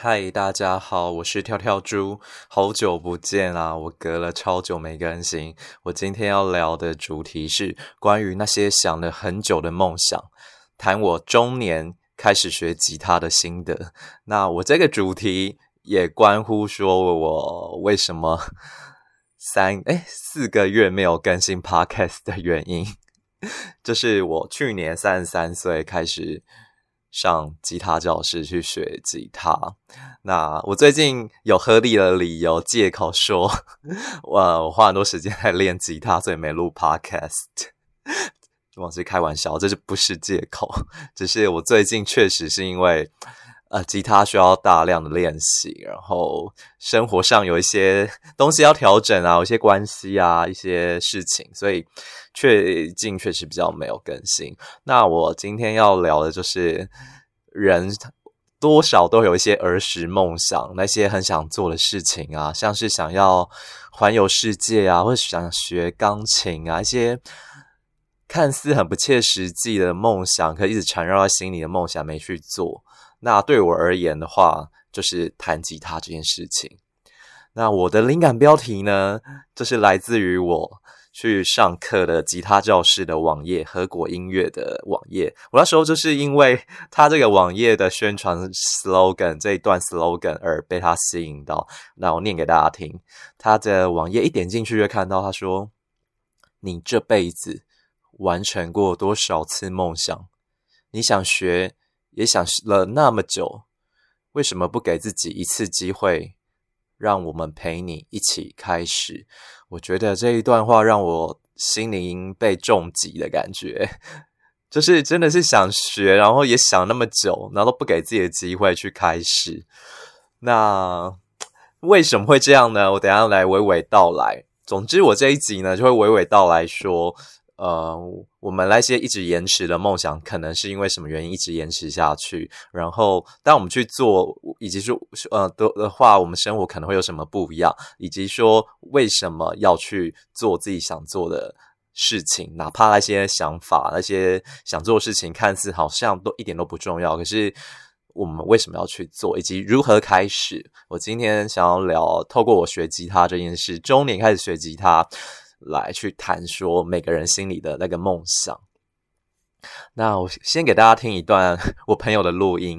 嗨，大家好，我是跳跳猪，好久不见啦！我隔了超久没更新。我今天要聊的主题是关于那些想了很久的梦想，谈我中年开始学吉他的心得。那我这个主题也关乎说我为什么4个月没有更新 podcast 的原因。就是我去年33岁开始上吉他教室去学吉他。那我最近有合理的理由借口说我花很多时间在练吉他，所以没录 podcast。我是开玩笑，这就不是借口，只是我最近确实是因为吉他需要大量的练习，然后生活上有一些东西要调整啊，有一些关系啊，一些事情，所以确实比较没有更新。那我今天要聊的就是人多少都有一些儿时梦想，那些很想做的事情啊，像是想要环游世界啊，或者想学钢琴啊，一些看似很不切实际的梦想，可以一直缠绕在心里的梦想没去做。那对我而言的话，就是弹吉他这件事情。那我的灵感标题呢，就是来自于我去上课的吉他教室的网页，和果音乐的网页。我那时候就是因为他这个网页的宣传 slogan 这一段 slogan 而被他吸引到。那我念给大家听，他的网页一点进去就看到他说，你这辈子完成过多少次梦想？你想学也想了那么久，为什么不给自己一次机会，让我们陪你一起开始？我觉得这一段话让我心灵被重击的感觉，就是真的是想学，然后也想那么久，然后都不给自己的机会去开始。那为什么会这样呢？我等一下来娓娓道来。总之我这一集呢就会娓娓道来说我们那些一直延迟的梦想可能是因为什么原因一直延迟下去，然后当我们去做以及说的话，我们生活可能会有什么不一样，以及说为什么要去做自己想做的事情，哪怕那些想法那些想做的事情看似好像都一点都不重要，可是我们为什么要去做，以及如何开始。我今天想要聊透过我学吉他这件事，中年开始学吉他来去谈说每个人心里的那个梦想。那我先给大家听一段我朋友的录音。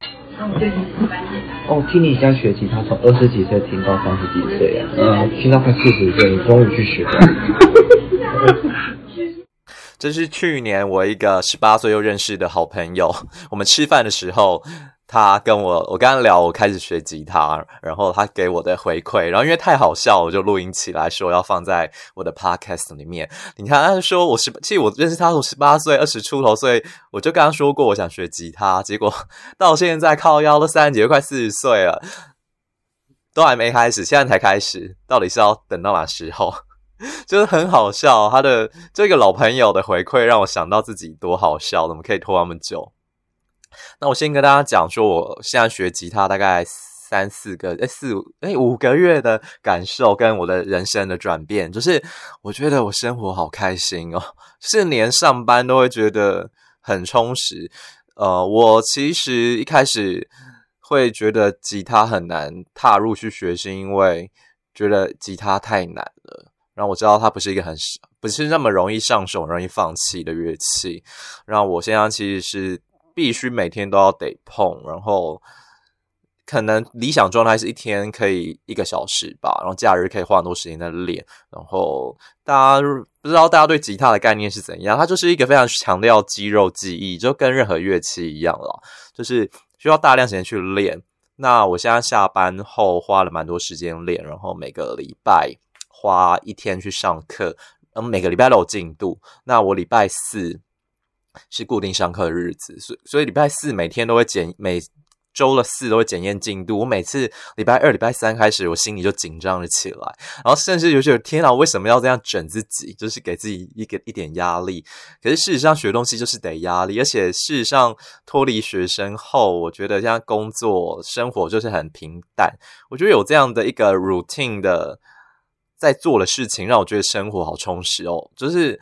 听你现在学吉他从20几岁听到30几岁听到快40岁，你终于去学了。 这是去年我一个18岁又认识的好朋友，我们吃饭的时候他跟我跟他聊我开始学吉他，然后他给我的回馈，然后因为太好笑我就录音起来说要放在我的 podcast 里面。你看他说其实我认识他从18岁20出头岁，我就跟他说过我想学吉他，结果到现在靠腰都30几快40岁了，都还没开始，现在才开始，到底是要等到哪时候？就是很好笑，他的这个老朋友的回馈让我想到自己多好笑，怎么可以拖那么久。那我先跟大家讲说我现在学吉他大概5个月的感受跟我的人生的转变，就是我觉得我生活好开心哦，就是连上班都会觉得很充实。我其实一开始会觉得吉他很难踏入去学，是因为觉得吉他太难了，然后我知道它不是一个不是那么容易上手容易放弃的乐器，然后我现在其实是必须每天都要得碰，然后可能理想状态是一天可以1个小时吧，然后假日可以花很多时间在练。然后不知道大家对吉他的概念是怎样，它就是一个非常强调肌肉记忆，就跟任何乐器一样啦，就是需要大量时间去练。那我现在下班后花了蛮多时间练，然后每个礼拜花1天去上课，每个礼拜都有进度。那我礼拜4是固定上课的日子，所以礼拜4每天都会每周的4都会检验进度。我每次礼拜2礼拜3开始我心里就紧张了起来，然后甚至有觉得天啊，为什么要这样整自己，就是给自己一点压力。可是事实上学东西就是得压力，而且事实上脱离学生后，我觉得现在工作生活就是很平淡，我觉得有这样的一个 routine 的在做的事情让我觉得生活好充实哦，就是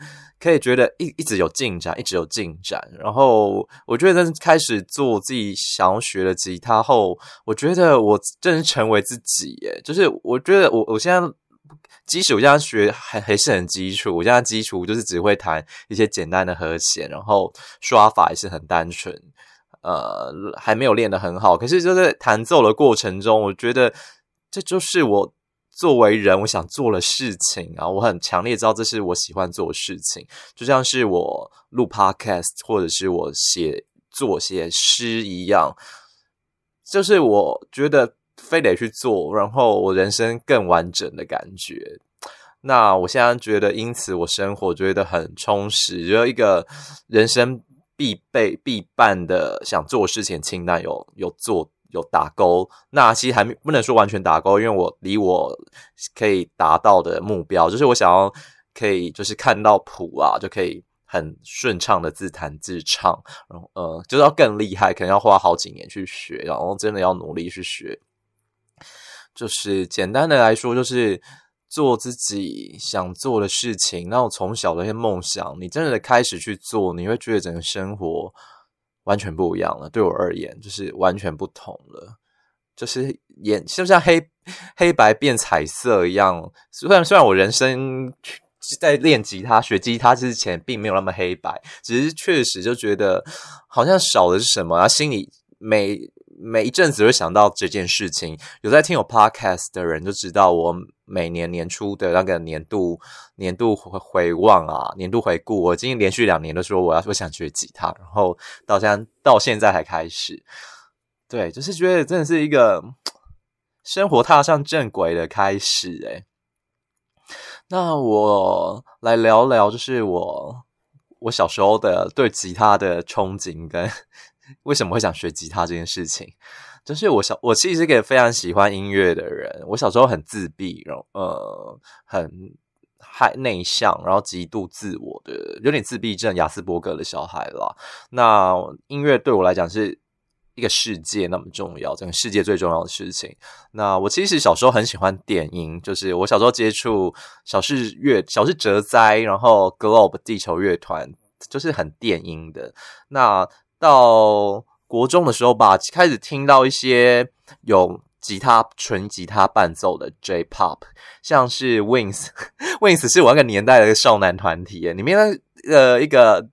可以觉得一直有进展，一直有进展。然后我觉得开始做自己想要学的吉他后，我觉得我真是成为自己耶。就是我觉得我现在即使我现在学还是很基础，我现在基础就是只会弹一些简单的和弦，然后刷法也是很单纯，还没有练得很好。可是就在弹奏的过程中，我觉得这就是我作为人我想做的事情啊，我很强烈知道这是我喜欢做的事情，就像是我录 podcast 或者是我写诗一样，就是我觉得非得去做，然后我人生更完整的感觉。那我现在觉得因此我生活觉得很充实，就一个人生必办的想做的事情清单有打勾。那其实还不能说完全打勾，因为我离我可以达到的目标就是我想要可以就是看到谱啊就可以很顺畅的自弹自唱，然后就是要更厉害，可能要花好几年去学，然后真的要努力去学。就是简单的来说，就是做自己想做的事情，然后从小的一些梦想，你真的开始去做，你会觉得整个生活完全不一样了。对我而言，就是完全不同了，就是就像黑白变彩色一样。虽然我人生在练吉他、学吉他之前并没有那么黑白，只是确实就觉得好像少的是什么，然后心里每一阵子会想到这件事情。有在听我 podcast 的人就知道，我每年年初的那个年度回望啊，年度回顾，我已经连续2年都说我想学吉他，然后到现在才开始。对，就是觉得真的是一个生活踏上正轨的开始诶。那我来聊聊，就是我小时候的对吉他的憧憬跟为什么会想学吉他这件事情。就是我其实是一个非常喜欢音乐的人，我小时候很自闭，然后很内向，然后极度自我的，有点自闭症、亚斯伯格的小孩啦。那音乐对我来讲是一个世界那么重要，整个世界最重要的事情。那我其实小时候很喜欢电音，就是我小时候接触小室哲哉，然后 Globe 地球乐团，就是很电音的。那到国中的时候吧，开始听到一些有纯吉他伴奏的 J-Pop， 像是 Wings 是我那个年代的少男团体耶，里面一个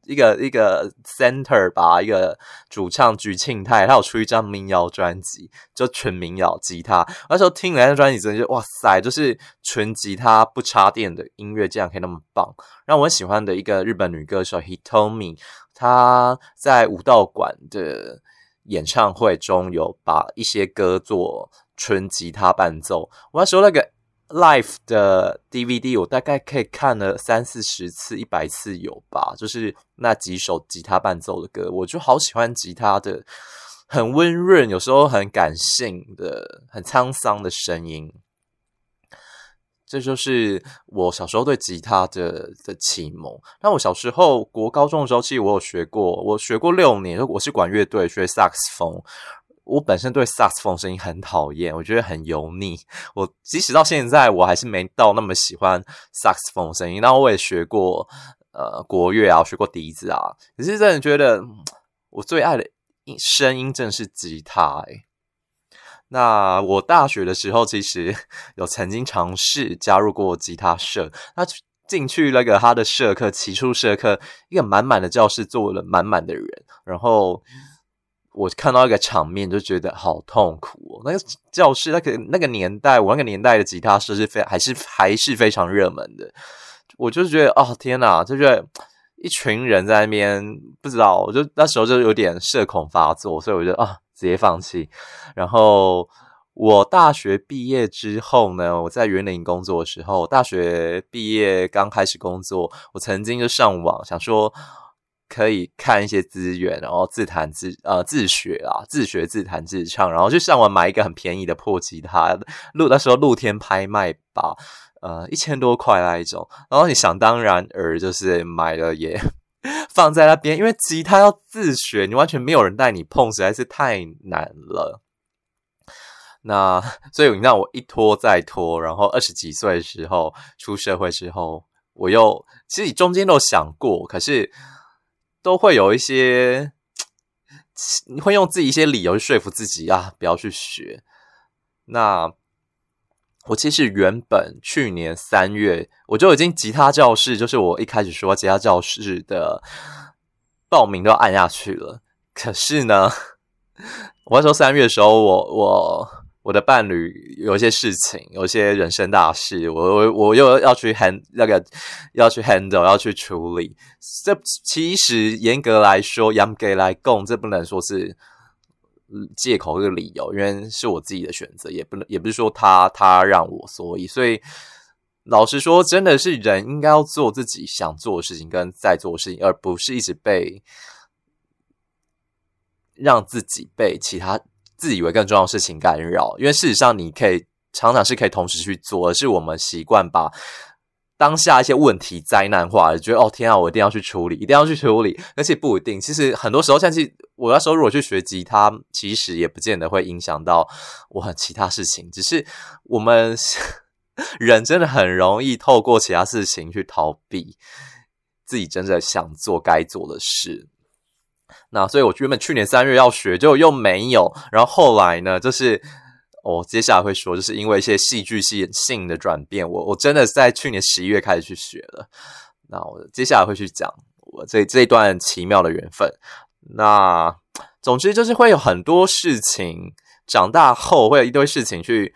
center 吧，一个主唱菊庆泰，他有出一张民谣专辑，就纯民谣吉他。那时候听了那张专辑，真的就哇塞，就是纯吉他不插电的音乐，竟然可以那么棒。让我很喜欢的一个日本女歌手 Hitomi， 她在武道馆的演唱会中有把一些歌做纯吉他伴奏。我那时候那个 live 的 DVD 我大概可以看了30-40次100次有吧，就是那几首吉他伴奏的歌，我就好喜欢吉他的很温润，有时候很感性的很沧桑的声音。这就是我小时候对吉他的启蒙。那我小时候国高中的时候，其实我学过6年，我是管乐队学萨克斯风。我本身对萨克斯风声音很讨厌，我觉得很油腻。我即使到现在，我还是没到那么喜欢萨克斯风声音。然后我也学过国乐啊，我学过笛子啊，可是真的觉得我最爱的声音正是吉他欸。那我大学的时候其实有曾经尝试加入过吉他社，那进去那个他的社课，起初社课一个满满的教室坐了满满的人，然后我看到一个场面就觉得好痛苦哦。那个教室那个年代，我那个年代的吉他社是还是非常热门的，我就觉得哦天哪，就觉得一群人在那边不知道，我就那时候就有点社恐发作，所以我就直接放弃。然后我大学毕业之后呢，我在园林工作的时候，大学毕业刚开始工作，我曾经就上网想说可以看一些资源，然后自学自弹自唱，然后就上网买一个很便宜的破吉他，那时候露天拍卖吧，1000多块那一种，然后你想当然就是买了也放在那边，因为吉他要自学，你完全没有人带你碰，实在是太难了。所以你让我一拖再拖，然后20几岁的时候出社会之后， 我又其实中间都有想过，可是都会有一些会用自己一些理由去说服自己啊，不要去学。那我其实原本去年3月我就已经吉他教室，就是我一开始说吉他教室的报名都要按下去了。可是呢，我那时候3月的时候，我的伴侣有一些事情，有一些人生大事，我又要去要去 handle， 要去处理。这其实严格来说，严格来讲，这不能说是借口这个理由，因为是我自己的选择，也不是说他让我，所以老实说，真的是人应该要做自己想做的事情跟在做的事情，而不是一直让自己被其他自以为更重要的事情干扰。因为事实上你常常是可以同时去做，而是我们习惯把当下一些问题灾难化，觉得哦天啊，我一定要去处理，一定要去处理，而且不一定。其实很多时候，像是我那时候如果去学吉他，其实也不见得会影响到我其他事情，只是我们人真的很容易透过其他事情去逃避自己真正想做该做的事。那所以我原本去年3月要学，就又没有。然后后来呢，就是接下来会说，就是因为一些戏剧性的转变，我真的在去年11月开始去学了。那我接下来会去讲我这一段奇妙的缘分。那总之就是会有很多事情，长大后会有一堆事情去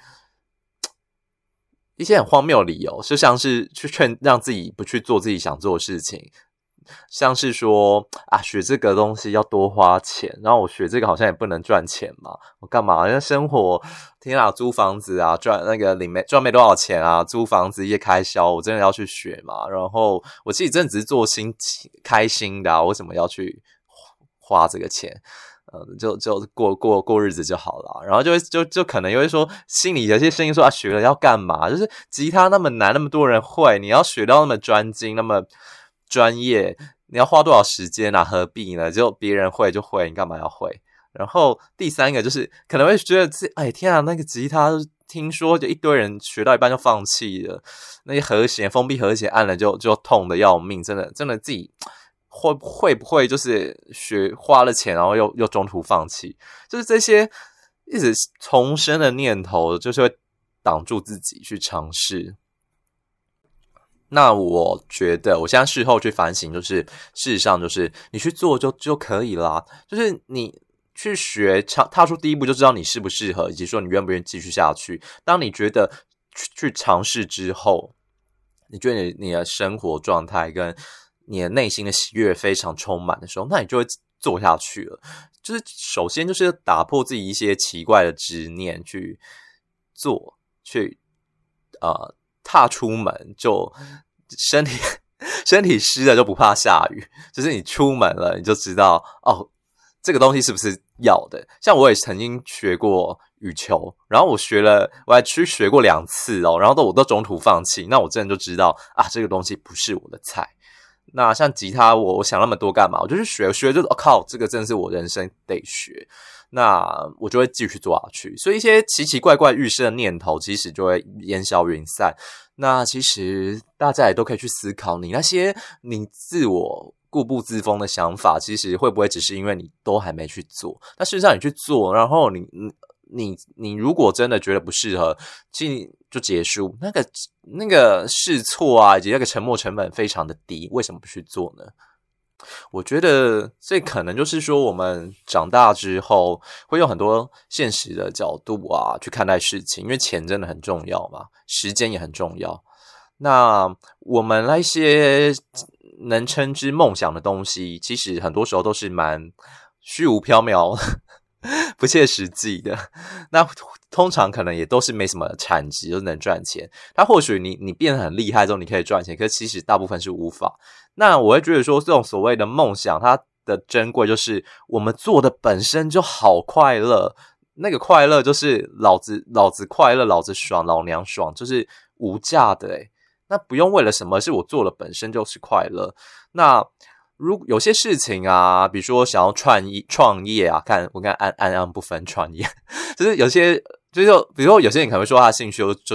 一些很荒谬的理由，就像是去让自己不去做自己想做的事情。像是说啊，学这个东西要多花钱，然后我学这个好像也不能赚钱嘛，我干嘛？那生活，天啊，租房子啊，赚没多少钱啊，租房子一些开销，我真的要去学嘛？然后我自己真的只是做开心的啊，我为什么要去花这个钱？就过日子就好了。然后就可能又会说，心里有些声音说啊，学了要干嘛？就是吉他那么难，那么多人会，你要学到那么专精，那么专业，你要花多少时间啊？何必呢？就别人会就会，你干嘛要会？然后第三个就是可能会觉得哎天啊，那个吉他听说就一堆人学到一半就放弃了，那些封闭和弦按了就痛得要命，真的自己会不会就是花了钱，然后又中途放弃？就是这些一直重生的念头，就是会挡住自己去尝试。那我觉得我现在事后去反省，就是事实上就是你去做就可以啦，就是你去学踏出第一步就知道你适不适合，以及说你愿不愿意继续下去。当你觉得去尝试之后，你觉得你的生活状态跟你的内心的喜悦非常充满的时候，那你就会做下去了。就是首先就是打破自己一些奇怪的执念去做，去踏出门就身体湿了就不怕下雨，就是你出门了你就知道哦，这个东西是不是要的。像我也曾经学过羽球，然后我还去学过2次哦，然后我都中途放弃，那我真的就知道啊，这个东西不是我的菜。那像吉他我想那么多干嘛？我就去学就靠，这个真的是我人生得学，那我就会继续做下去。所以一些奇奇怪怪预设的念头其实就会烟消云散。那其实大家也都可以去思考，你那些你自我固步自封的想法，其实会不会只是因为你都还没去做？那事实上你去做，然后你如果真的觉得不适合，其实就结束。那个试错啊，以及那个沉没成本非常的低，为什么不去做呢？我觉得这可能就是说我们长大之后会用很多现实的角度啊去看待事情，因为钱真的很重要嘛，时间也很重要。那我们那些能称之梦想的东西，其实很多时候都是蛮虚无缥缈不切实际的，那通常可能也都是没什么产值就能赚钱。它或许你变得很厉害之后你可以赚钱，可是其实大部分是无法。那我会觉得说这种所谓的梦想，它的珍贵就是我们做的本身就好快乐，那个快乐就是老子快乐，老子爽，老娘爽，就是无价的欸。那不用为了什么，是我做的本身就是快乐。那有些事情啊，比如说想要创业啊，我看安不分创业，就是有些就是比如说有些人可能会说他的兴趣就是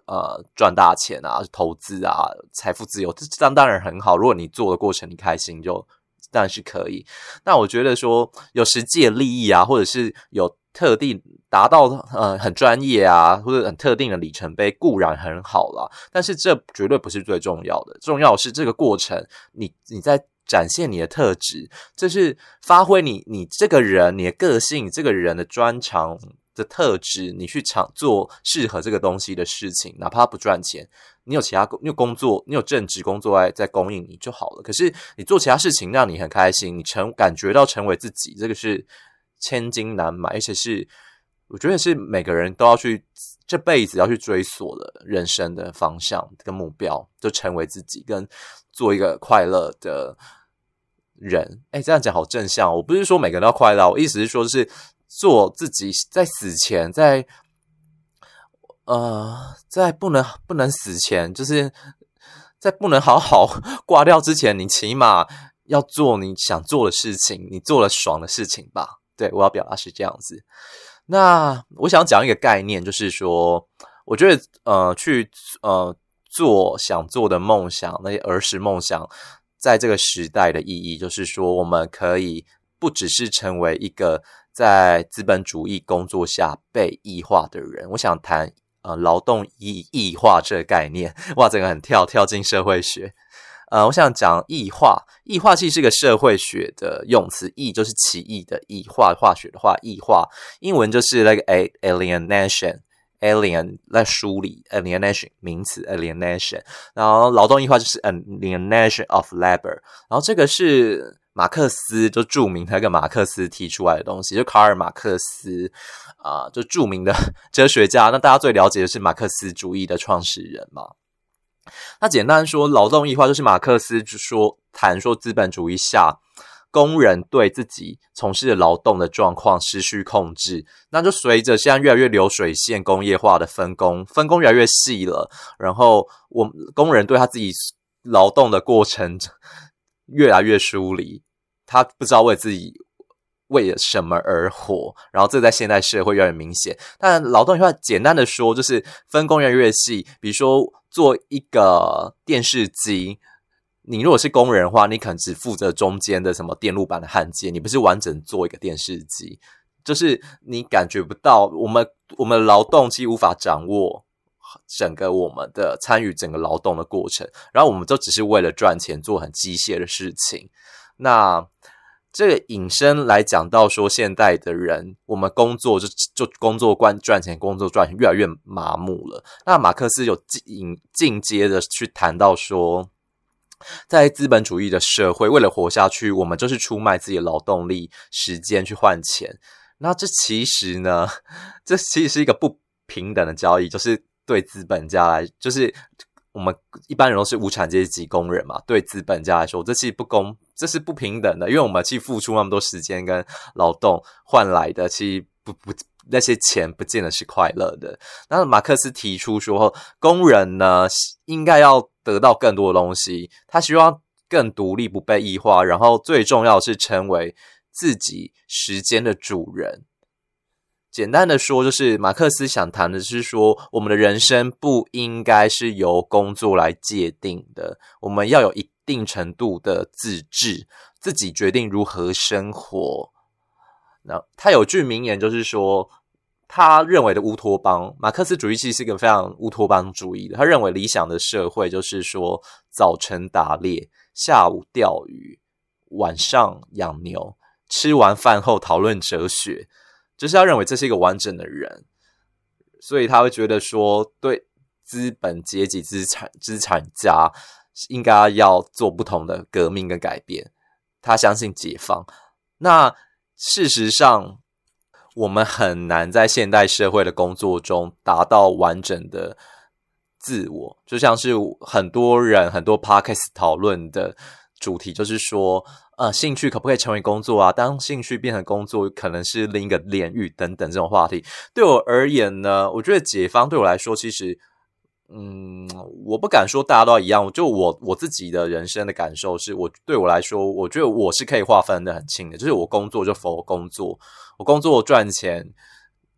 赚大钱啊、投资啊、财富自由，这当然很好。如果你做的过程你开心，就当然是可以。那我觉得说有实际的利益啊，或者是有特定达到很专业啊，或者很特定的里程碑，固然很好啦，但是这绝对不是最重要的。重要的是这个过程，你在展现你的特质，这是发挥你这个人、你的个性、你这个人的专长的特质，你去做适合这个东西的事情，哪怕不赚钱，你有工作，你有正职工作在供应你就好了。可是你做其他事情让你很开心，你感觉到成为自己，这个是千金难买，而且是我觉得是每个人都要去这辈子要去追索的人生的方向跟目标，就成为自己跟做一个快乐的人。这样讲好正向，我不是说每个人都要快乐，我意思是说就是做自己，在死前，在不能死前，就是在不能好好挂掉之前，你起码要做你想做的事情，你做了爽的事情吧。对，我要表达是这样子。那我想讲一个概念，就是说我觉得去做想做的梦想，那些儿时梦想在这个时代的意义，就是说我们可以不只是成为一个在资本主义工作下被异化的人。我想谈劳动异化这个概念。哇，整个很跳进社会学。我想讲异化其实是个社会学的用词，异就是奇异的异，化学的话，异化英文就是那个 alienation 在书里 alienation 名词 alienation， 然后劳动异化就是 alienation of labor， 然后这个是马克思就著名的那个马克思提出来的东西，就卡尔马克思就著名的哲学家，那大家最了解的是马克思主义的创始人嘛。那简单说，劳动异化就是马克思谈说资本主义下工人对自己从事的劳动的状况失去控制，那就随着现在越来越流水线工业化的分工越来越细了，然后工人对他自己劳动的过程越来越疏离，他不知道为了什么而活，然后这在现代社会越来越明显。但劳动异化简单的说就是分工越来越细，比如说做一个电视机，你如果是工人的话，你可能只负责中间的什么电路板的焊接，你不是完整做一个电视机，就是你感觉不到我们的劳动其实无法掌握整个我们的参与整个劳动的过程，然后我们就只是为了赚钱做很机械的事情。那这个引申来讲到说，现代的人我们工作就工作赚钱，工作赚钱越来越麻木了。那马克思有进阶的去谈到说，在资本主义的社会，为了活下去，我们就是出卖自己的劳动力、时间去换钱。那这其实是一个不平等的交易，就是对资本家来，就是我们一般人都是无产阶级工人嘛，对资本家来说，这是不平等的，因为我们去付出那么多时间跟劳动换来的，其实那些钱不见得是快乐的。那马克思提出说，工人呢应该要得到更多的东西，他希望更独立，不被异化，然后最重要的是成为自己时间的主人。简单的说，就是马克思想谈的是说，我们的人生不应该是由工作来界定的，我们要有一定程度的自治，自己决定如何生活。那他有句名言，就是说他认为的乌托邦，马克思主义其实是一个非常乌托邦主义的，他认为理想的社会就是说早晨打猎，下午钓鱼，晚上养牛，吃完饭后讨论哲学，就是他认为这是一个完整的人。所以他会觉得说，对资本阶级资产家应该要做不同的革命跟改变，他相信解放。那事实上我们很难在现代社会的工作中达到完整的自我，就像是很多 podcast 讨论的主题，就是说兴趣可不可以成为工作啊？当兴趣变成工作，可能是另一个炼狱等等这种话题。对我而言呢，我觉得解放对我来说，其实我不敢说大家都一样，就我自己的人生的感受是，对我来说，我觉得我是可以划分的很清的，就是我工作就 for 工作，我工作赚钱，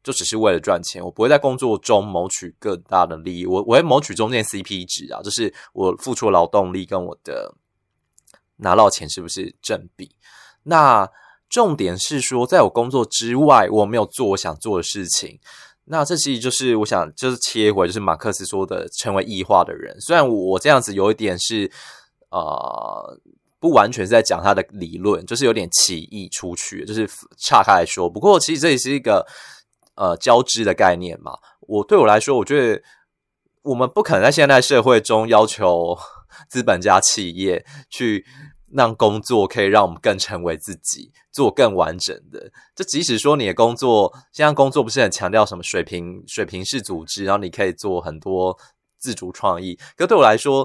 就只是为了赚钱，我不会在工作中谋取更大的利益，我会谋取中间 CP 值啊，就是我付出的劳动力跟我的拿到钱是不是正比。那重点是说，在我工作之外，我没有做我想做的事情。那这其实就是我想就是切回就是马克思说的成为异化的人。虽然我这样子有一点是不完全是在讲他的理论，就是有点歧义出去，就是岔开来说。不过其实这也是一个交织的概念嘛。对我来说，我觉得我们不可能在现代社会中要求资本家企业去让工作可以让我们更成为自己，做更完整的。就即使说你的工作，现在工作不是很强调什么水平式组织，然后你可以做很多自主创意。可对我来说，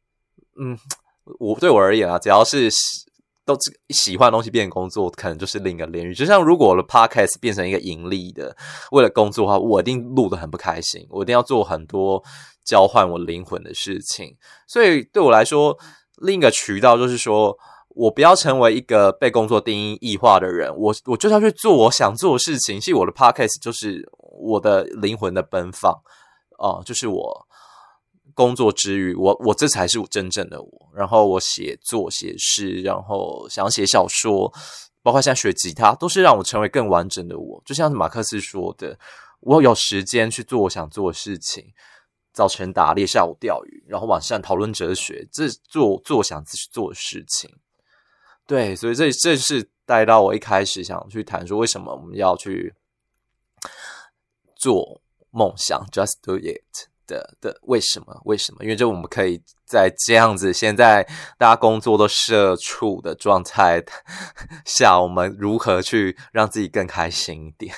对我而言啊，只要是都喜欢的东西变成工作，可能就是另一个领域。就像如果我的 podcast 变成一个盈利的，为了工作的话，我一定录得很不开心，我一定要做很多交换我灵魂的事情。所以对我来说，另一个渠道就是说，我不要成为一个被工作定义异化的人，我就是要去做我想做的事情。其实我的 podcast 就是我的灵魂的奔放就是我工作之余，我这才是我真正的我。然后我写作写诗，然后想要写小说，包括现在学吉他，都是让我成为更完整的我。就像是马克思说的，我有时间去做我想做的事情，早晨打猎，下午钓鱼，然后晚上讨论哲学，这做我想做的事情。对，所以这是带到我一开始想去谈说，为什么我们要去做梦想 ，just do it 的为什么？因为就我们可以在这样子，现在大家工作都社畜的状态下，我们如何去让自己更开心一点？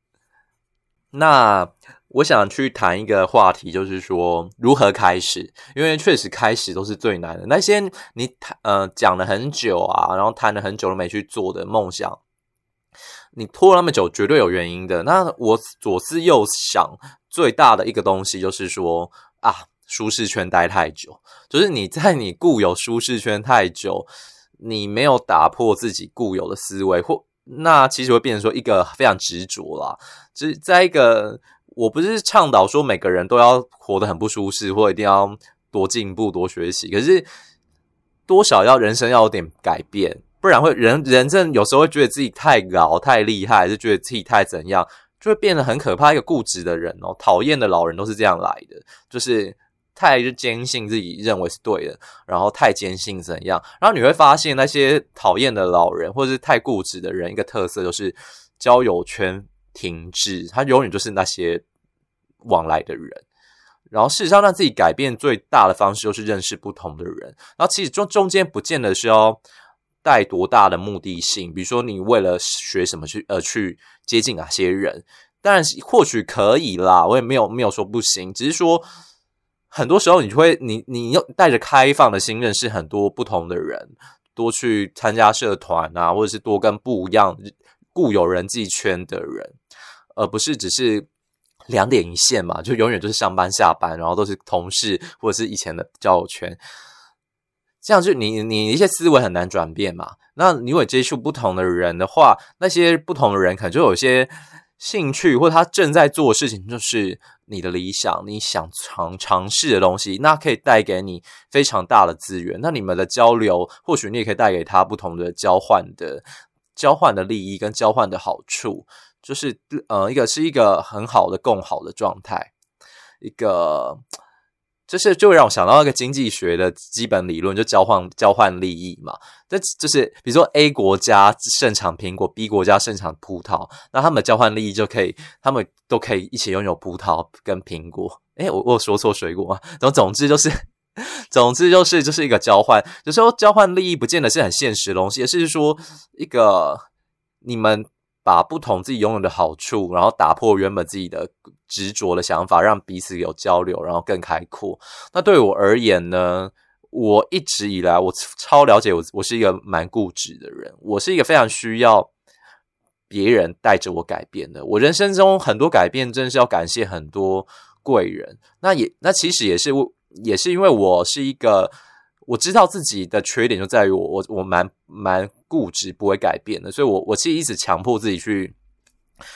那我想去谈一个话题，就是说如何开始，因为确实开始都是最难的。那些你讲了很久啊，然后谈了很久都没去做的梦想，你拖那么久绝对有原因的。那我左思右想，最大的一个东西就是说舒适圈待太久，就是你在你固有舒适圈太久，你没有打破自己固有的思维，那其实会变成说一个非常执着啦。就是在一个，我不是倡导说每个人都要活得很不舒适，或一定要多进步多学习，可是多少人生要有点改变，不然会人真有时候会觉得自己太老太厉害，还是觉得自己太怎样，就会变得很可怕。一个固执的人讨厌的老人都是这样来的，就是太坚信自己认为是对的，然后太坚信怎样，然后你会发现那些讨厌的老人或者是太固执的人，一个特色就是交友圈停滞，他永远就是那些往来的人。然后事实上让自己改变最大的方式就是认识不同的人，然后其实中间不见得是要带多大的目的性，比如说你为了学什么去接近哪些人，当然或许可以啦，我也没有说不行，只是说很多时候你带着开放的心认识很多不同的人，多去参加社团啊，或者是多跟不一样固有人际圈的人，而不是只是2点一线嘛，就永远就是上班下班，然后都是同事或者是以前的交友圈，这样就你一些思维很难转变嘛。那你如果接触不同的人的话，那些不同的人可能就有一些兴趣，或者他正在做的事情就是你的理想，你想尝试的东西，那可以带给你非常大的资源。那你们的交流，或许你也可以带给他不同的交换的利益跟交换的好处，就是一个很好的共好的状态，一个就会让我想到一个经济学的基本理论，就交换利益嘛。这就是比如说 A 国家盛产苹果， B 国家盛产葡萄，那他们的交换利益就可以，他们都可以一起拥有葡萄跟苹果。我有说错水果吗？总之就是一个交换。有时候交换利益不见得是很现实的东西，而是说一个你们把不同自己拥有的好处，然后打破原本自己的执着的想法，让彼此有交流，然后更开阔。那对我而言呢，我一直以来我超了解我是一个蛮固执的人，我是一个非常需要别人带着我改变的。我人生中很多改变真的是要感谢很多贵人，那其实也是因为我是一个我知道自己的缺点就在于我蛮固执不会改变的，所以我其实一直强迫自己去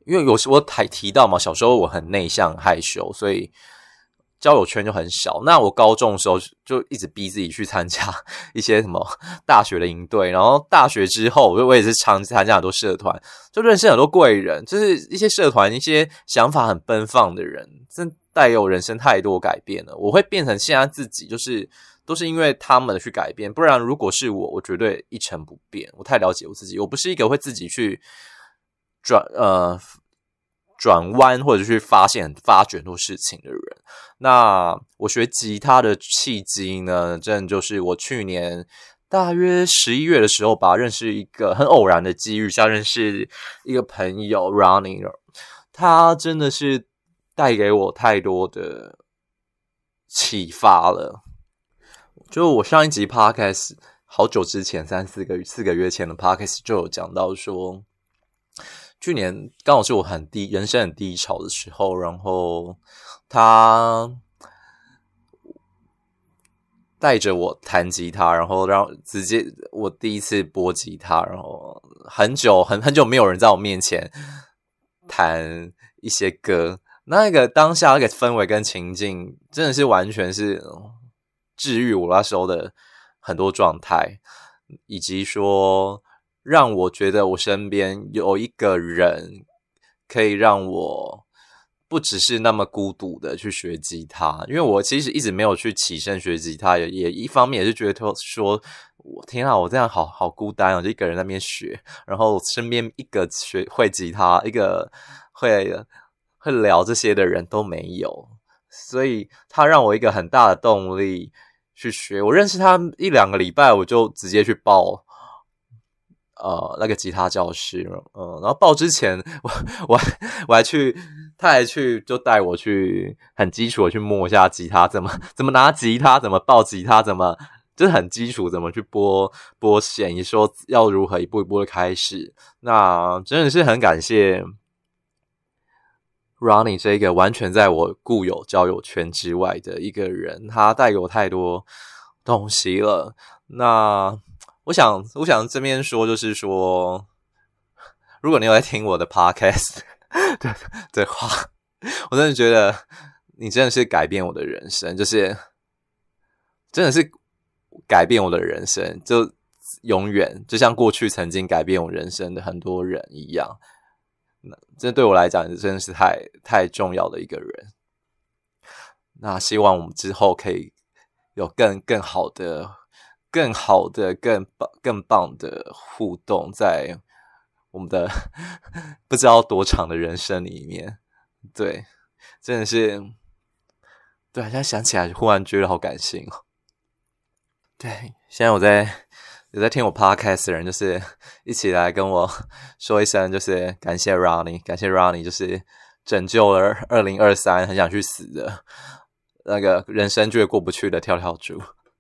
因为我提到嘛，小时候我很内向害羞，所以交友圈就很小。那我高中的时候就一直逼自己去参加一些什么大学的营队，然后大学之后我也是参加很多社团，就认识很多贵人，就是一些社团一些想法很奔放的人，真带给我人生太多改变了。我会变成现在自己，就是都是因为他们去改变，不然如果是我绝对一成不变。我太了解我自己，我不是一个会自己去转弯或者去发掘很多事情的人。那我学吉他的契机呢，真的就是我去年大约11月的时候吧，认识一个很偶然的机遇下认识一个朋友 Ronnie， 他真的是带给我太多的启发了。就我上一集 podcast 好久之前4个月前的 podcast 就有讲到说，去年刚好是我人生很低潮的时候，然后他带着我弹吉他，然后直接我第一次拨吉他，然后很久没有人在我面前弹一些歌，那个当下那个氛围跟情境真的是完全是治愈我那时候的很多状态，以及说让我觉得我身边有一个人可以让我不只是那么孤独的去学吉他。因为我其实一直没有去起身学吉他，也一方面也是觉得说我天啊，我这样好孤单哦，就一个人在那边学，然后身边一个会吉他，一个会聊这些的人都没有，所以他让我一个很大的动力去学。我认识他1-2个礼拜，我就直接去报那个吉他教室，然后报之前我还去，他还去就带我去很基础的去摸一下吉他，怎么拿吉他，怎么抱吉他，就是很基础，怎么去拨弦，你说要如何一步一步的开始。那真的是很感谢 Ronnie 这个完全在我固有交友圈之外的一个人，他带给我太多东西了。那我想这边说，就是说，如果你有在听我的 podcast 的话，我真的觉得你真的是改变我的人生，就是真的是改变我的人生，就永远就像过去曾经改变我人生的很多人一样。这对我来讲真的是太重要的一个人。那希望我们之后可以有更好的、更棒的互动，在我们的不知道多长的人生里面。对，真的是，对，现在想起来忽然觉得好感性哦。对，现在有在听我 podcast 的人，就是一起来跟我说一声，就是感谢 Ronnie， 就是拯救了2023很想去死的那个人生觉得过不去的跳猪，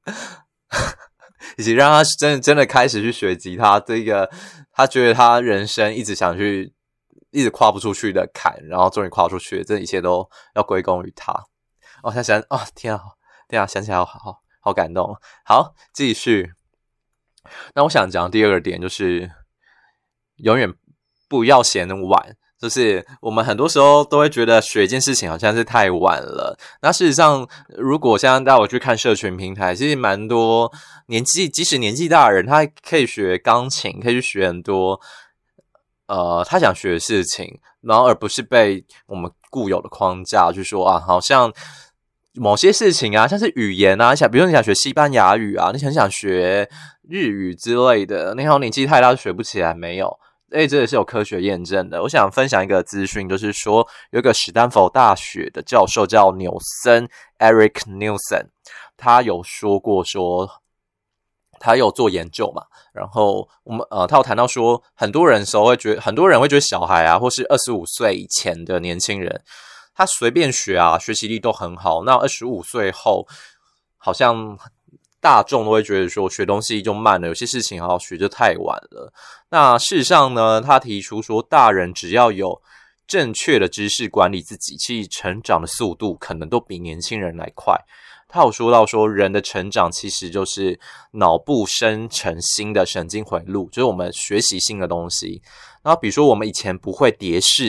以及让他真的开始去学吉他，这个他觉得他人生一直想去一直跨不出去的坎，然后终于跨出去，这一切都要归功于他。他想天啊，想起来好感动。好，继续。那我想讲第二个点就是永远不要嫌晚。就是我们很多时候都会觉得学一件事情好像是太晚了，那事实上如果现在带我去看社群平台，其实蛮多即使年纪大的人，他可以学钢琴，可以去学很多他想学的事情，然后而不是被我们固有的框架去说好像某些事情啊，像是语言啊，比如说你想学西班牙语啊，你很想学日语之类的，你好像年纪太大就学不起来，没有。这也是有科学验证的。我想分享一个资讯，就是说有一个史丹佛大学的教授叫纽森 Eric Nielsen， 他有说过说他有做研究嘛，然后他有谈到说很多人会觉得小孩啊，或是25岁以前的年轻人，他随便学啊，学习力都很好。那25岁后，好像大众都会觉得说学东西就慢了，有些事情好好学就太晚了。那事实上呢，他提出说大人只要有正确的知识管理自己，其实成长的速度可能都比年轻人来快。他有说到说人的成长其实就是脑部生成新的神经回路，就是我们学习新的东西。然后比如说我们以前不会蝶式，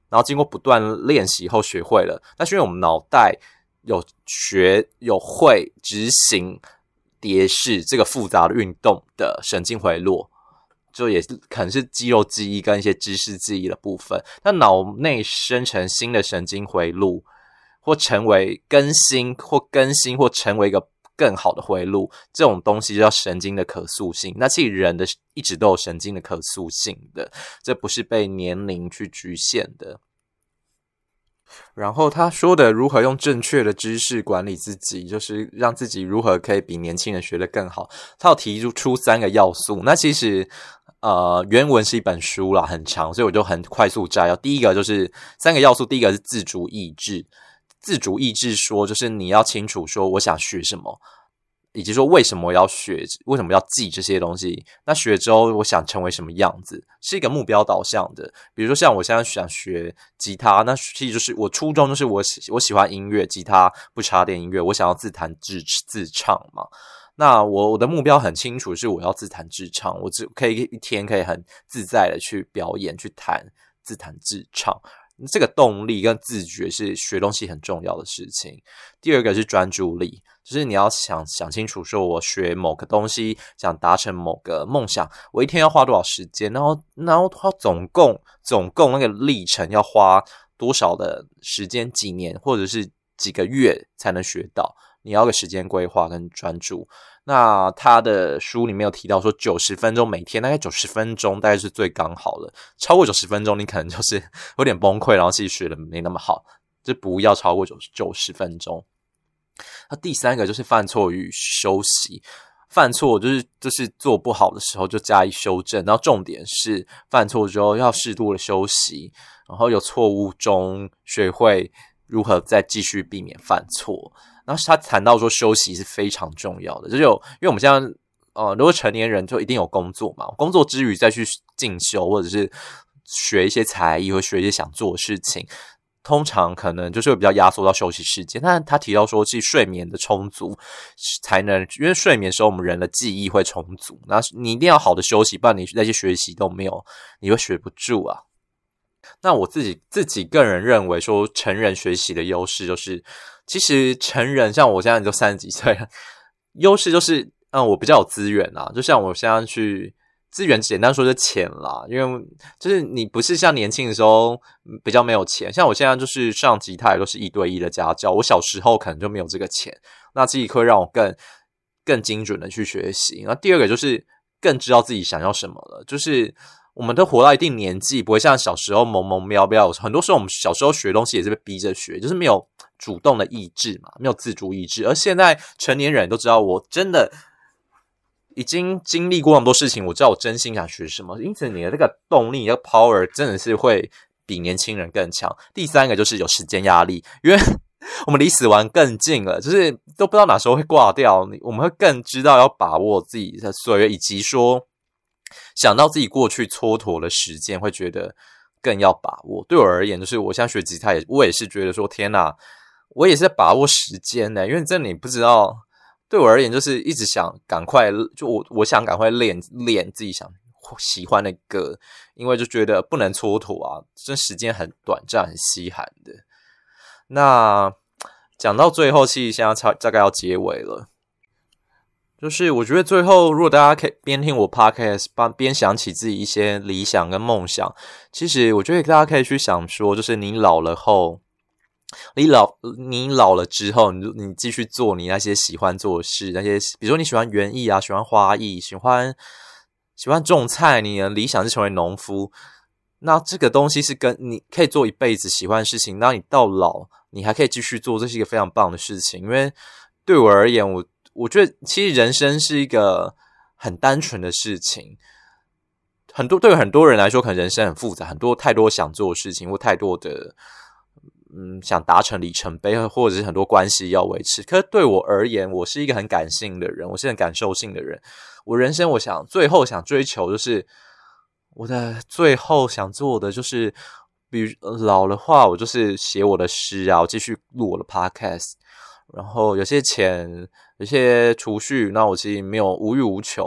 然后经过不断练习后学会了。那是因为我们脑袋有学有会执行蝶式这个复杂的运动的神经回路，就也可能是肌肉记忆跟一些知识记忆的部分。那脑内生成新的神经回路，或成为更新或成为一个更好的回路，这种东西就叫神经的可塑性。那其实人的一直都有神经的可塑性的，这不是被年龄去局限的。然后他说的如何用正确的知识管理自己，就是让自己如何可以比年轻人学得更好。他有提出3个要素，那其实原文是一本书啦，很长，所以我就很快速摘要。第一个就是3个要素，第一个是自主意志。自主意志说就是你要清楚说我想学什么，以及说为什么要学，为什么要记这些东西。那学之后我想成为什么样子，是一个目标导向的。比如说像我现在想学吉他，那其实就是我初衷就是我喜欢音乐，吉他不插电音乐，我想要自弹自唱嘛。那我的目标很清楚，是我要自弹自唱，我只可以一天可以很自在的去表演，去自弹自唱。这个动力跟自觉是学东西很重要的事情。第二个是专注力，就是你要想清楚说我学某个东西，想达成某个梦想，我一天要花多少时间，然后总共那个历程要花多少的时间，几年或者是几个月才能学到，你要个时间规划跟专注。那他的书里面有提到说90分钟，每天大概90分钟大概是最刚好的，超过90分钟你可能就是有点崩溃，然后自己学的没那么好，就不要超过90分钟。那第3个就是犯错与休息，犯错就是做不好的时候就加以修正，然后重点是犯错之后要适度的休息，然后有错误中学会如何再继续避免犯错。然后他谈到说休息是非常重要的，就是因为我们现在如果成年人就一定有工作嘛，工作之余再去进修或者是学一些才艺或学一些想做的事情，通常可能就是会比较压缩到休息时间。但他提到说其实睡眠的充足才能，因为睡眠的时候我们人的记忆会充足，那你一定要好的休息，不然你那些学习都没有，你会学不住啊。那我自己个人认为说成人学习的优势就是其实成人像我现在就30几岁了，优势就是我比较有资源啦，就像我现在去资源简单说就是钱啦，因为就是你不是像年轻的时候比较没有钱，像我现在就是上吉他也都是1对1的家教，我小时候可能就没有这个钱，那自己会让我更精准的去学习。那第二个就是更知道自己想要什么了，就是我们都活到一定年纪，不会像小时候懵懵喵喵，很多时候我们小时候学东西也是被逼着学，就是没有主动的意志嘛，没有自主意志。而现在成年人都知道我真的已经经历过那么多事情，我知道我真心想学什么，因此你的这个动力，你的 power 真的是会比年轻人更强。第3个就是有时间压力，因为我们离死亡更近了，就是都不知道哪时候会挂掉，我们会更知道要把握自己的岁月，以及说想到自己过去蹉跎的时间，会觉得更要把握。对我而言，就是我现在学吉他我也是觉得说天哪，我也是在把握时间的，因为真的你不知道。对我而言，就是一直想赶快，就我想赶快练自己喜欢的歌，因为就觉得不能蹉跎啊，这时间很短暂，很稀罕的。那讲到最后，其实现在大概要结尾了。就是我觉得最后，如果大家可以边听我 podcast 边想起自己一些理想跟梦想，其实我觉得大家可以去想说，就是你老了后，你老了之后，你继续做你那些喜欢做的事，那些比如说你喜欢园艺啊，喜欢花艺，喜欢种菜，你的理想是成为农夫。那这个东西是跟你可以做一辈子喜欢的事情，那你到老你还可以继续做，这是一个非常棒的事情。因为对我而言，我觉得其实人生是一个很单纯的事情，对很多人来说可能人生很复杂，太多想做的事情，或太多的想达成里程碑，或者是很多关系要维持。可是对我而言，我是一个很感性的人，我是很感受性的人。我人生最后想追求，就是我的最后想做的就是比如老的话，我就是写我的诗啊，我继续录我的 podcast， 然后有些钱有些储蓄，那我其实没有无欲无求，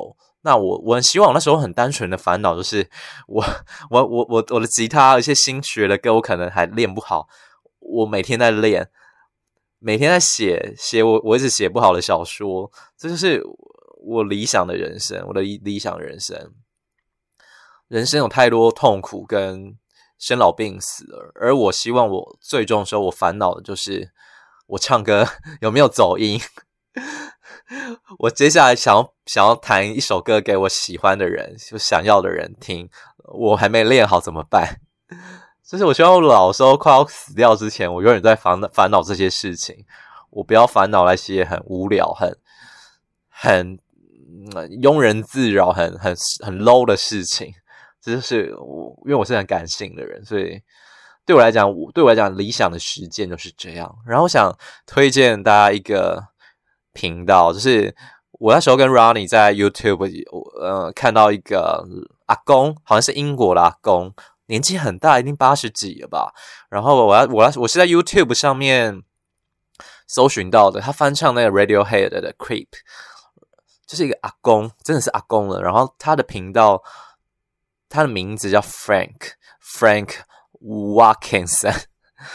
那我很希望我那时候很单纯的烦恼就是我的吉他，而且新学的歌我可能还练不好，我每天在练，每天在写我一直写不好的小说，这就是我理想的人生，我的理想人生。人生有太多痛苦跟生老病死了，而我希望我最终的时候，我烦恼的就是我唱歌有没有走音。我接下来想要弹一首歌给我喜欢的人，就想要的人听，我还没练好怎么办？就是我希望我老的时候快要死掉之前，我永远在烦恼这些事情，我不要烦恼那些很无聊、很庸人自扰、很 low 的事情。这就是我，因为我是很感性的人，所以对我来讲理想的实践就是这样。然后我想推荐大家一个频道，就是我那时候跟 Ronnie 在 YouTube 看到一个阿公，好像是英国的阿公，年纪很大，一定80几了吧。然后我是在 YouTube 上面搜寻到的，他翻唱那个 Radiohead 的 Creep， 就是一个阿公，真的是阿公了。然后他的频道，他的名字叫 Frank Watkinson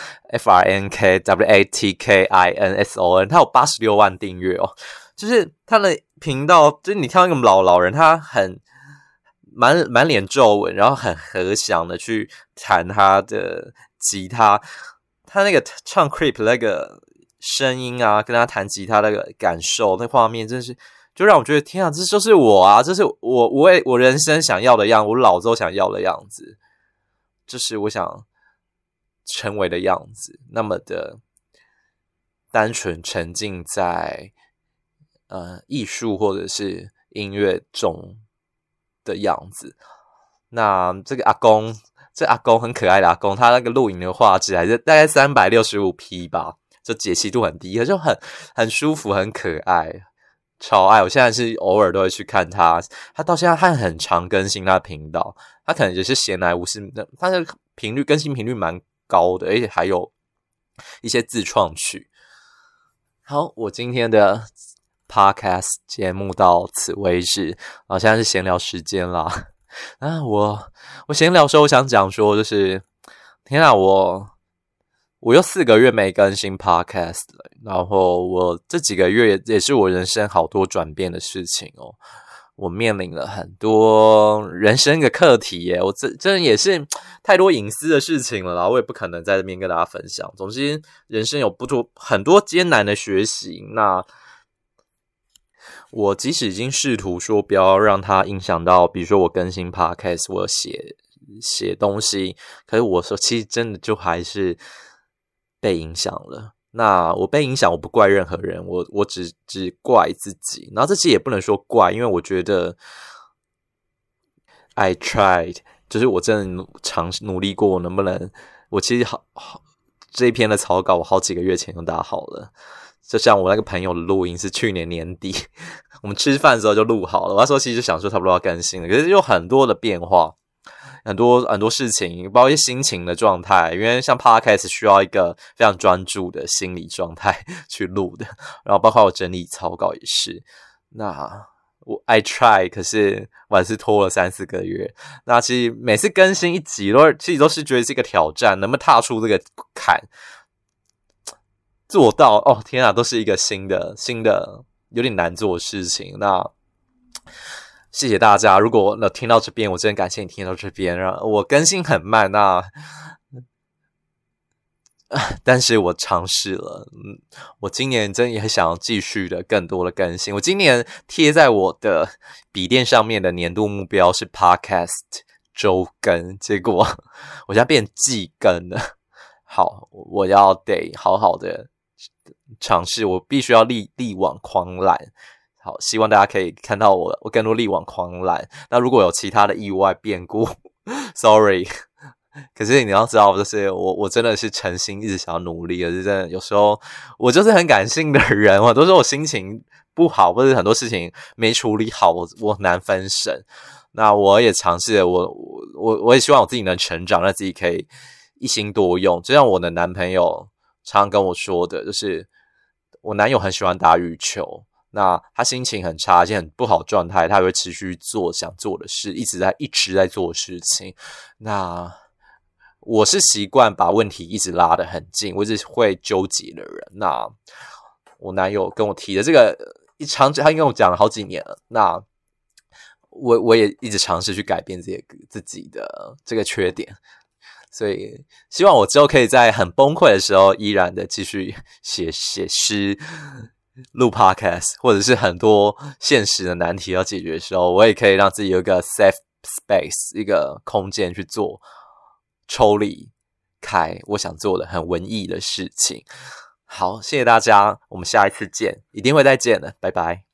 FRNKWATKINSON， 他有86万订阅哦。就是他的频道，就是你看到一个老人，他很满脸皱纹，然后很和祥的去弹他的吉他，他那个唱 Creep 那个声音啊，跟他弹吉他那个感受，那画面真是就让我觉得天啊，这就是我啊，这是我人生想要的样子，我老之后想要的样子，这是我想成为的样子，那么的单纯沉浸在艺术或者是音乐中的样子。那这阿公很可爱的阿公，他那个录影的画质还是大概 365p 吧，就解析度很低，可就很舒服，很可爱，超爱。我现在是偶尔都会去看他到现在他很常更新他的频道，他可能也是闲来无事，他的更新频率蛮高的，而且还有一些自创曲。好，我今天的 podcast 节目到此为止，现在是闲聊时间啦。我闲聊的时候，我想讲说，就是天啊，我又4个月没更新 podcast 了，然后我这几个月也是我人生好多转变的事情哦。我面临了很多人生的课题耶，我真的也是太多隐私的事情了啦，我也不可能在这边跟大家分享。总之，人生有很多艰难的学习，那我即使已经试图说不要让它影响到，比如说我更新 podcast， 我写东西，可是我说其实真的就还是被影响了。那我被影响，我不怪任何人，我只怪自己。然后这期也不能说怪，因为我觉得 I tried， 就是我真的努力过，我能不能？我其实这一篇的草稿，我好几个月前就打好了。就像我那个朋友的录音是去年年底，我们吃饭的时候就录好了。我那时候其实就想说差不多要更新了，可是有很多的变化。很多事情，包括一些心情的状态，因为像 podcast 需要一个非常专注的心理状态去录的，然后包括我整理草稿也是。那我 I try， 可是我还是拖了3-4个月。那其实每次更新一集，其实都是觉得是一个挑战，能不能踏出这个坎，做到哦，天啊，都是一个新的有点难做的事情。那谢谢大家，如果听到这边，我真的感谢你听到这边。然后我更新很慢，但是我尝试了。我今年真的也想要继续的更多的更新。我今年贴在我的笔电上面的年度目标是 podcast 周更，结果我现在变季更了。好，我要得好好的尝试，我必须要力挽狂澜。好，希望大家可以看到我更多力挽狂澜。那如果有其他的意外变故 ，sorry。可是你要知道，就是我真的是诚心一直想要努力，可是真的有时候我就是很感性的人，我都说我心情不好，或者很多事情没处理好，我难分神。那我也尝试了，我也希望我自己能成长，让自己可以一心多用。就像我的男朋友常常跟我说的，就是我男友很喜欢打羽球。 那他心情很差，而且很不好状态，他会持续做想做的事，一直在做事情。那我是习惯把问题一直拉得很近，我一直会纠结的人。那我男友跟我提的这个他应该跟我讲了好几年了。那我也一直尝试去改变自己的这个缺点，所以希望我之后可以在很崩溃的时候，依然的继续写诗、录 podcast， 或者是很多现实的难题要解决的时候，我也可以让自己有一个 safe space， 一个空间去做抽离开我想做的很文艺的事情。好，谢谢大家，我们下一次见，一定会再见的，拜拜。